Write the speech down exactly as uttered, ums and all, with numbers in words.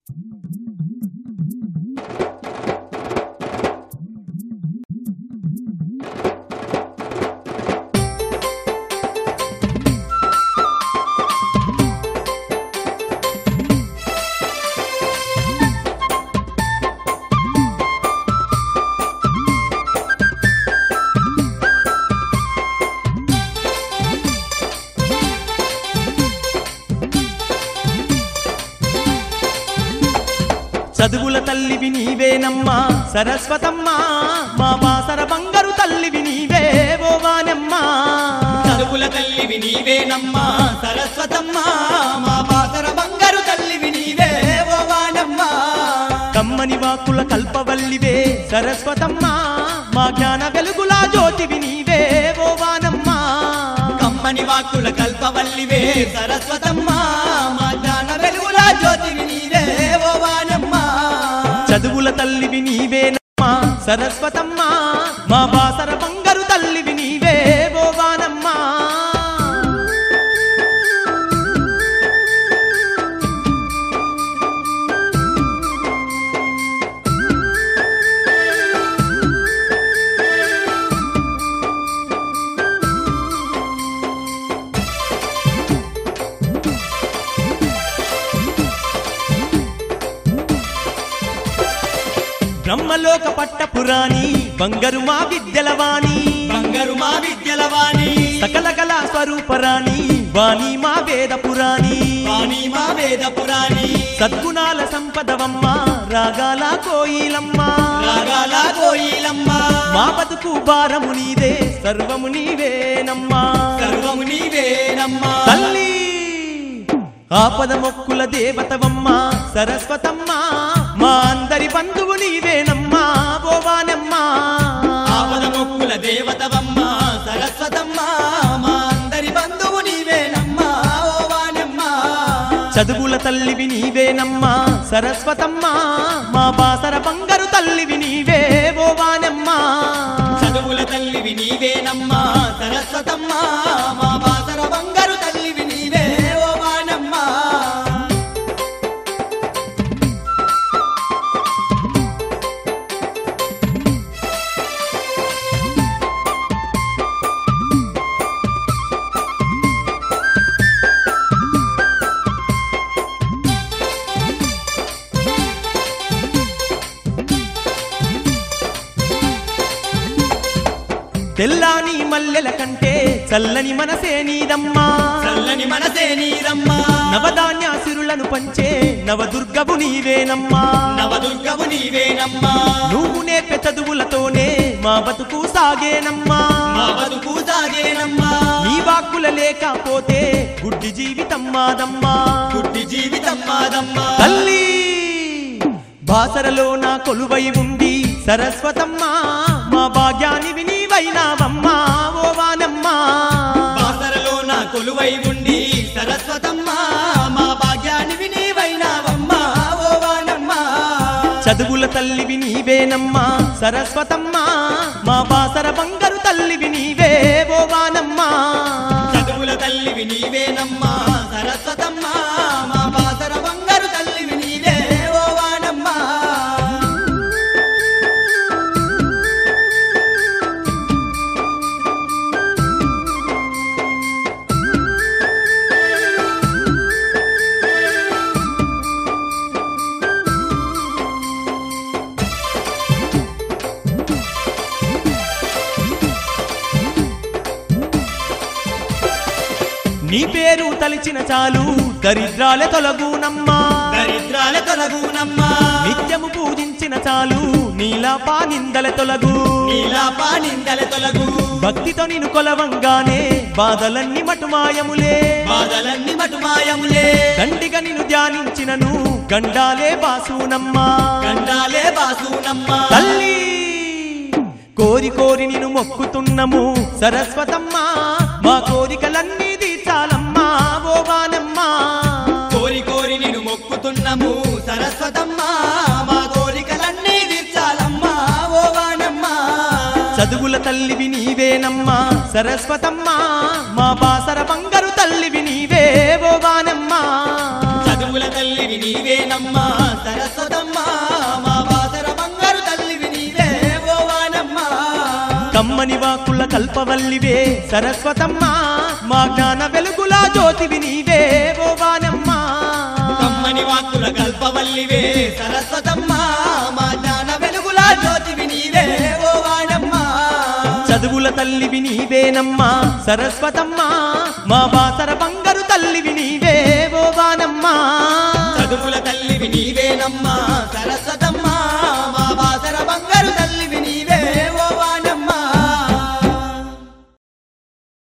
చదువుల తల్లివి నీవేనమ్మా సరస్వతమ్మా మా బాసర బంగారు తల్లివి నీవే ఓ వానమ్మా. చదువుల తల్లివి నీవేనమ్మా సరస్వతమ్మా మా బాసర బంగారు తల్లివి నీవే ఓ వానమ్మా. కమ్మని వాకుల కల్పవల్లివే సరస్వతమ్మా మా జ్ఞాన వెలుగుల జ్యోతివి నీవే ఓ వానమ్మా. కమ్మని వాకుల కల్పవల్లివే సరస్వతమ్మా మా జ్ఞాన వెలుగుల జ్యోతివి నీవే ఓ వానమ్మా. చదువుల తల్లివి నీవేనమ్మా సరస్వతమ్మా మా బాసర బంగారు తల్లివి నీవే ఓ వానమ్మా. బ్రహ్మలోక పట్టపురాణి బంగారు మా విద్యలవాణి బంగారు మా విద్యలవాణి సకల కళా స్వరూపరాణి వాణి మా వేద పురాణి వాణి మా వేద పురాణి. సద్గుణాల సంపదవమ్మ రాగాల కోయిలమ్మ రాగాల కోయిలమ్మ మా బతుకు భారము నీదే సర్వము నీవేనమ్మా. సర్వము నీవేనమ్మా తల్లి ఆపద మొక్కుల దేవతవమ్మ సరస్వతమ్మ మా అందరి బంధువు నీవేనమ్మా ఓ వానమ్మా. ఆపద మొక్కుల దేవతవమ్మ సరస్వతమ్మ మా అందరి బంధువు నీవేనమ్మా ఓ వానమ్మా. చదువుల తల్లివి నీవేనమ్మా సరస్వతమ్మా మా బాసర బంగారు తల్లివి నీవే ఓ వానమ్మా. చదువుల తల్లివి నీవేనమ్మా సరస్వతమ్మా మా బాసర బంగారు తల్లివి నీవే ఓ వానమ్మా. తెల్లాని మల్లెల కంటే చల్లని మనసే నీదమ్మా చల్లని మనసే నీదమ్మా. నవధాన్య సిరులను పంచే నవదుర్గవు నీవేనమ్మా. నవదుర్గవు నీవేనమ్మా నువ్వు నేర్పే చదువులతోనే మా బతుకు సాగేనమ్మా. మా బతుకు సాగేనమ్మా నీ వాక్కుల లేకపోతే గుడ్డి జీవితం మాదమ్మా. గుడ్డి జీవితం మాదమ్మా. తల్లి బాసరలో నా కొలువై ఉంది సరస్వతమ్మా మా భాగ్యానివి నీవైనావమ్మా ఓ వానమ్మా. బాసరలో నా కొలువై ఉండి సరస్వతమ్మా మా భాగ్యానివి నీవైనావమ్మా ఓ వానమ్మా. చదువుల తల్లివి నీవేనమ్మా సరస్వతమ్మా మా బాసర బంగారు తల్లివి నీవే ఓ వానమ్మా. చదువుల తల్లివి నీవేనమ్మా సరస్వతమ్మా మా బాసర బంగారు తల్లివి నీవే ఓ వానమ్మా. నీ పేరు తలిచిన చాలు దరిద్రాలే తొలగునమ్మా. దరిద్రాల తొలగునమ్మా నిత్యము పూజించిన చాలు నీలాపా నిందల తొలగు. నీలాపా నిందల తొలగు. భక్తితో నిన్ను కొలవంగానే బాధలన్నీ మటుమాయములే. బాధలన్నీ మటుమాయములే. దండిగా నిన్ను ధ్యానించినను గండాలే బాసునమ్మా. గండాలే బాసునమ్మా. తల్లి కోరి కోరి నిన్ను మొక్కుతున్నము సరస్వతమ్మా మా కోరికలన్నీ తీర్చాలమ్మా ఓ వానమ్మా. కోరి కోరి నిన్ను మొక్కుతున్నము సరస్వతమ్మా మా కోరికలన్నీ తీర్చాలమ్మా ఓ వానమ్మా. చదువుల తల్లివి నీవేనమ్మా సరస్వతమ్మా మా బాసర బంగారు తల్లివి నీవే ఓ వానమ్మా. చదువుల తల్లివి నీవేనమ్మా సరస్వతమ్మ మా బాసర బంగారు తల్లివి నీవే ఓ వానమ్మ కమ్మని వాకుల కల్పవల్లివే సరస్వతమ్మ మా జ్ఞాన వెలుగుల జ్యోతివి నీవే ఓ వానమ్మ కమ్మని వాక్కుల కల్పవల్లివే సరస్వతమ్మ మా జ్ఞాన వెలుగుల జ్యోతివి నీవే ఓ వానమ్మ చదువుల తల్లివి నీవేనమ్మా సరస్వతమ్మ మా బాసర బంగారు తల్లివి నీవే ఓ వానమ్మ చదువుల తల్లివి నీవేనమ్మా సరస్వతమ్మ